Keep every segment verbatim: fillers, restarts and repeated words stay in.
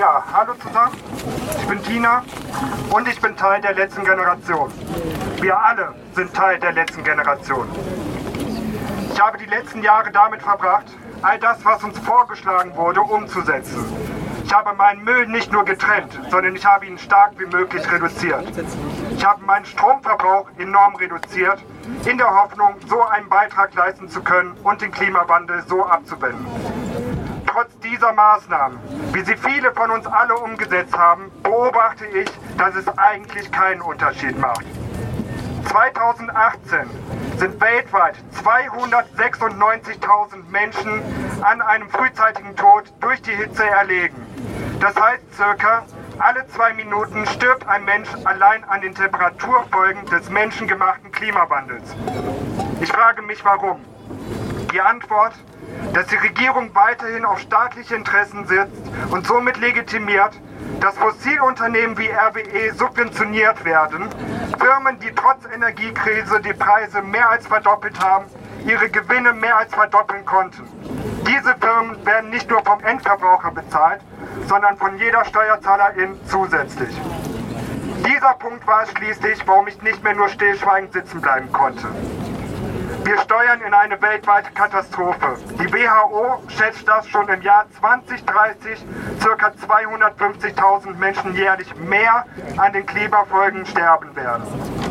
Ja, hallo zusammen, ich bin Tina und ich bin Teil der letzten Generation. Wir alle sind Teil der letzten Generation. Ich habe die letzten Jahre damit verbracht, all das, was uns vorgeschlagen wurde, umzusetzen. Ich habe meinen Müll nicht nur getrennt, sondern ich habe ihn stark wie möglich reduziert. Ich habe meinen Stromverbrauch enorm reduziert, in der Hoffnung, so einen Beitrag leisten zu können und den Klimawandel so abzuwenden. Trotz dieser Maßnahmen, wie sie viele von uns alle umgesetzt haben, beobachte ich, dass es eigentlich keinen Unterschied macht. zweitausendachtzehn sind weltweit zweihundertsechsundneunzigtausend Menschen an einem frühzeitigen Tod durch die Hitze erlegen. Das heißt, circa alle zwei Minuten stirbt ein Mensch allein an den Temperaturfolgen des menschengemachten Klimawandels. Ich frage mich, warum. Die Antwort: dass die Regierung weiterhin auf staatliche Interessen sitzt und somit legitimiert, dass Fossilunternehmen wie R W E subventioniert werden, Firmen, die trotz Energiekrise die Preise mehr als verdoppelt haben, ihre Gewinne mehr als verdoppeln konnten. Diese Firmen werden nicht nur vom Endverbraucher bezahlt, sondern von jeder Steuerzahlerin zusätzlich. Dieser Punkt war es schließlich, warum ich nicht mehr nur stillschweigend sitzen bleiben konnte. Wir steuern in eine weltweite Katastrophe. Die W H O schätzt, dass schon im Jahr zweitausenddreißig ca. zweihundertfünfzigtausend Menschen jährlich mehr an den Klimafolgen sterben werden.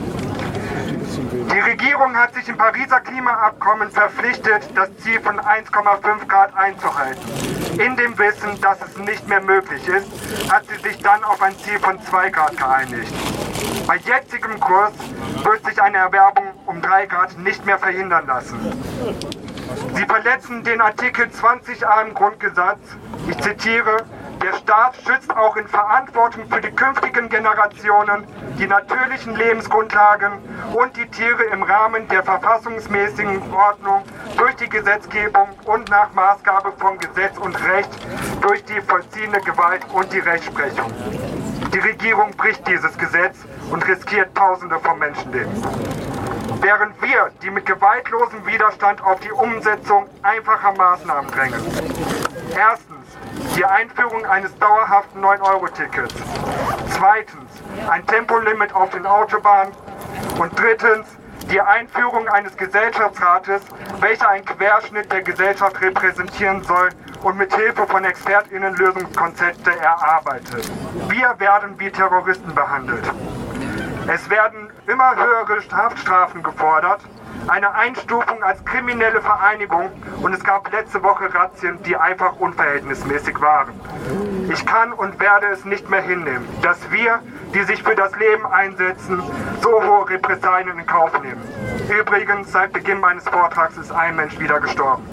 Die Regierung hat sich im Pariser Klimaabkommen verpflichtet, das Ziel von eins Komma fünf Grad einzuhalten. In dem Wissen, dass es nicht mehr möglich ist, hat sie sich dann auf ein Ziel von zwei Grad geeinigt. Bei jetzigem Kurs wird sich eine Erwärmung um drei Grad nicht mehr verhindern lassen. Sie verletzen den Artikel zwanzig a im Grundgesetz. Ich zitiere: Der Staat schützt auch in Verantwortung für die künftigen Generationen die natürlichen Lebensgrundlagen und die Tiere im Rahmen der verfassungsmäßigen Ordnung durch die Gesetzgebung und nach Maßgabe von Gesetz und Recht durch die vollziehende Gewalt und die Rechtsprechung. Die Regierung bricht dieses Gesetz und riskiert Tausende von Menschenleben. Während wir, die mit gewaltlosem Widerstand auf die Umsetzung einfacher Maßnahmen drängen. Erstens, die Einführung eines dauerhaften neun Euro Tickets. Zweitens, ein Tempolimit auf den Autobahnen. Und drittens, die Einführung eines Gesellschaftsrates, welcher einen Querschnitt der Gesellschaft repräsentieren soll und mit Hilfe von ExpertInnen Lösungskonzepte erarbeitet. Wir werden wie Terroristen behandelt. Es werden immer höhere Haftstrafen gefordert, eine Einstufung als kriminelle Vereinigung und es gab letzte Woche Razzien, die einfach unverhältnismäßig waren. Ich kann und werde es nicht mehr hinnehmen, dass wir, die sich für das Leben einsetzen, so hohe Repressalien in Kauf nehmen. Übrigens, seit Beginn meines Vortrags ist ein Mensch wieder gestorben.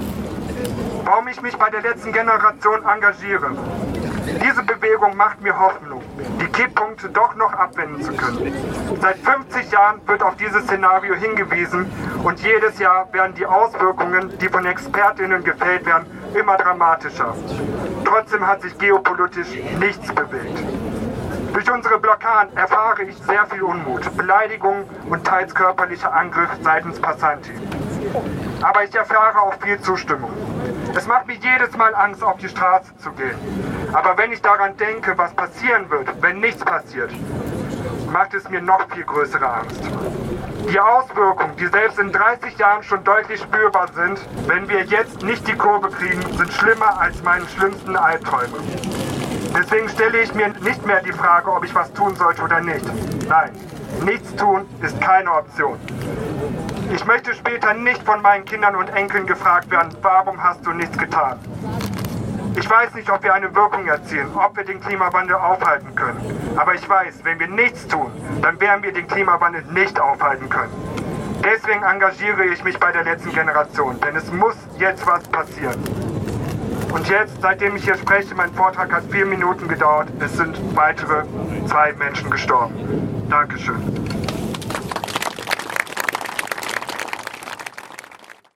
Warum ich mich bei der letzten Generation engagiere? Diese Bewegung macht mir Hoffnung, die Kipppunkte doch noch abwenden zu können. Seit fünfzig Jahren wird auf dieses Szenario hingewiesen und jedes Jahr werden die Auswirkungen, die von ExpertInnen gefällt werden, immer dramatischer. Trotzdem hat sich geopolitisch nichts bewegt. Durch unsere Blockaden erfahre ich sehr viel Unmut, Beleidigungen und teils körperlicher Angriff seitens Passanti. Aber ich erfahre auch viel Zustimmung. Es macht mir jedes Mal Angst, auf die Straße zu gehen. Aber wenn ich daran denke, was passieren wird, wenn nichts passiert, macht es mir noch viel größere Angst. Die Auswirkungen, die selbst in dreißig Jahren schon deutlich spürbar sind, wenn wir jetzt nicht die Kurve kriegen, sind schlimmer als meine schlimmsten Albträume. Deswegen stelle ich mir nicht mehr die Frage, ob ich was tun sollte oder nicht. Nein, nichts tun ist keine Option. Ich möchte später nicht von meinen Kindern und Enkeln gefragt werden, warum hast du nichts getan? Ich weiß nicht, ob wir eine Wirkung erzielen, ob wir den Klimawandel aufhalten können. Aber ich weiß, wenn wir nichts tun, dann werden wir den Klimawandel nicht aufhalten können. Deswegen engagiere ich mich bei der letzten Generation, denn es muss jetzt was passieren. Und jetzt, seitdem ich hier spreche, mein Vortrag hat vier Minuten gedauert, es sind weitere zwei Menschen gestorben. Dankeschön.